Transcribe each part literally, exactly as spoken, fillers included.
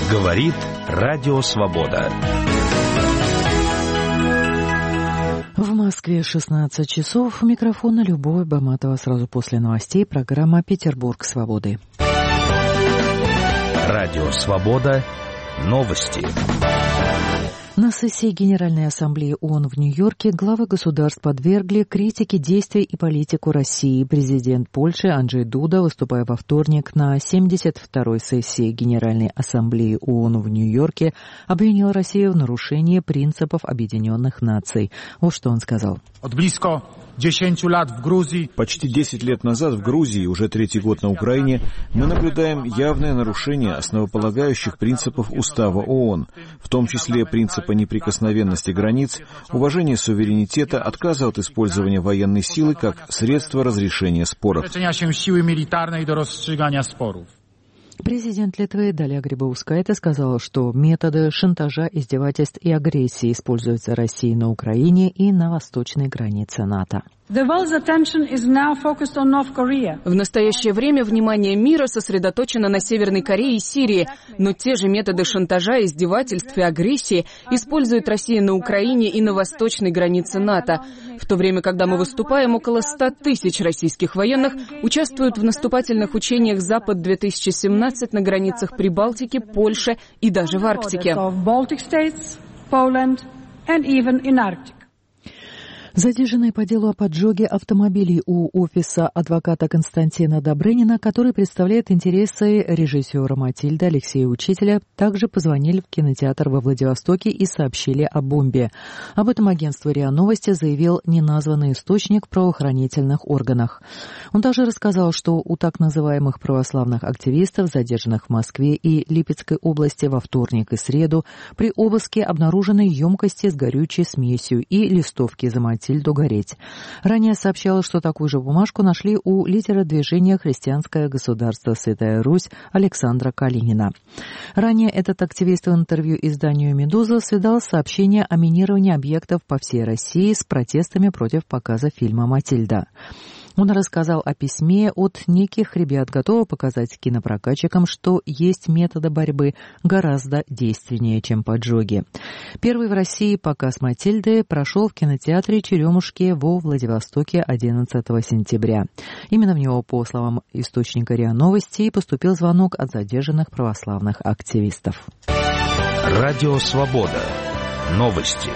Говорит Радио Свобода. В Москве шестнадцать часов. У микрофона Любовь Баматова. Сразу после новостей программа «Петербург свободы». Радио Свобода. Новости. На сессии Генеральной Ассамблеи ООН в Нью-Йорке главы государств подвергли критике действий и политику России. Президент Польши Анджей Дуда, выступая во вторник на семьдесят второй сессии Генеральной Ассамблеи ООН в Нью-Йорке, обвинил Россию в нарушении принципов Объединенных Наций. Вот что он сказал. Почти десять лет назад в Грузии, уже третий год на Украине, мы наблюдаем явное нарушение основополагающих принципов Устава ООН, в том числе принципа неприкосновенности границ, уважения суверенитета, отказа от использования военной силы как средства разрешения споров. Президент Литвы Даля Грибаускайте сказала, что методы шантажа, издевательств и агрессии используются Россией на Украине и на восточной границе НАТО. В настоящее время внимание мира сосредоточено на Северной Корее и Сирии, но те же методы шантажа, издевательств и агрессии использует Россия на Украине и на восточной границе НАТО. В то время, когда мы выступаем, около ста тысяч российских военных участвуют в наступательных учениях «Запад-две тысячи семнадцать» на границах Прибалтики, Польши и даже в Арктике. Задержанный по делу о поджоге автомобилей у офиса адвоката Константина Добрынина, который представляет интересы режиссера «Матильды» Алексея Учителя, также позвонили в кинотеатр во Владивостоке и сообщили о бомбе. Об этом агентству РИА Новости заявил неназванный источник в правоохранительных органах. Он также рассказал, что у так называемых православных активистов, задержанных в Москве и Липецкой области во вторник и среду, при обыске обнаружены емкости с горючей смесью и листовки за Матильду гореть. Ранее сообщалось, что такую же бумажку нашли у лидера движения «Христианское государство Святая Русь» Александра Калинина. Ранее этот активист в интервью изданию «Медуза» связал сообщение о минировании объектов по всей России с протестами против показа фильма «Матильда». Он рассказал о письме от неких ребят, готовы показать кинопрокатчикам, что есть методы борьбы гораздо действеннее, чем поджоги. Первый в России показ «Матильды» прошел в кинотеатре «Черемушки» во Владивостоке одиннадцатого сентября. Именно в него, по словам источника РИА Новости, поступил звонок от задержанных православных активистов. Радио Свобода. Новости.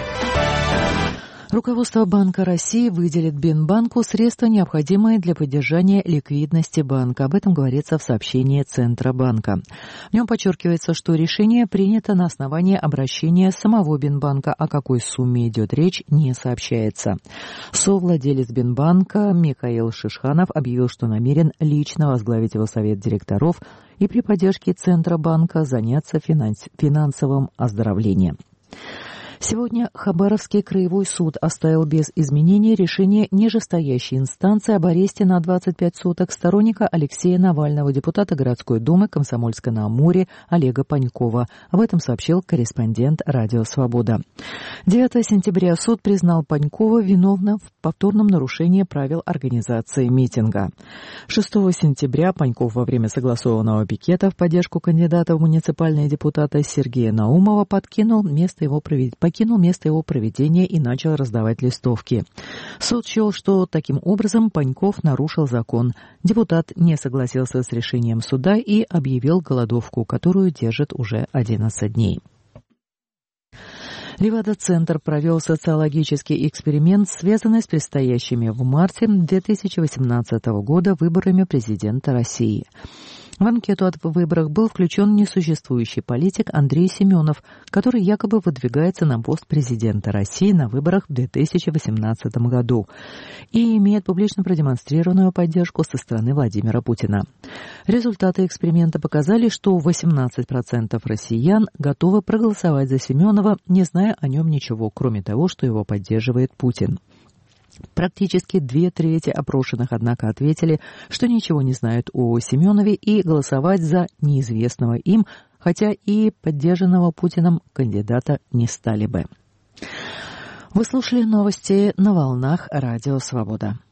Руководство Банка России выделит Бинбанку средства, необходимые для поддержания ликвидности банка. Об этом говорится в сообщении Центробанка. В нем подчеркивается, что решение принято на основании обращения самого Бинбанка. О какой сумме идет речь, не сообщается. Совладелец Бинбанка Михаил Шишханов объявил, что намерен лично возглавить его совет директоров и при поддержке Центробанка заняться финанс- финансовым оздоровлением. Сегодня Хабаровский краевой суд оставил без изменения решение нижестоящей инстанции об аресте на двадцать пять суток сторонника Алексея Навального, депутата городской думы Комсомольска-на-Амуре Олега Панькова. Об этом сообщил корреспондент «Радио Свобода». девятого сентября суд признал Панькова виновным в повторном нарушении правил организации митинга. шестого сентября Паньков во время согласованного пикета в поддержку кандидата в муниципальные депутаты Сергея Наумова подкинул место его проведения. покинул место его проведения и начал раздавать листовки. Суд счел, что таким образом Паньков нарушил закон. Депутат не согласился с решением суда и объявил голодовку, которую держит уже одиннадцать дней. Левада-центр провел социологический эксперимент, связанный с предстоящими в марте две тысячи восемнадцатого года выборами президента России. В анкету о выборах был включен несуществующий политик Андрей Семенов, который якобы выдвигается на пост президента России на выборах в две тысячи восемнадцатом году и имеет публично продемонстрированную поддержку со стороны Владимира Путина. Результаты эксперимента показали, что восемнадцать процентов россиян готовы проголосовать за Семенова, не зная о нем ничего, кроме того, что его поддерживает Путин. Практически две трети опрошенных, однако, ответили, что ничего не знают о Семенове и голосовать за неизвестного им, хотя и поддержанного Путиным кандидата не стали бы. Вы слушали новости на волнах Радио Свобода.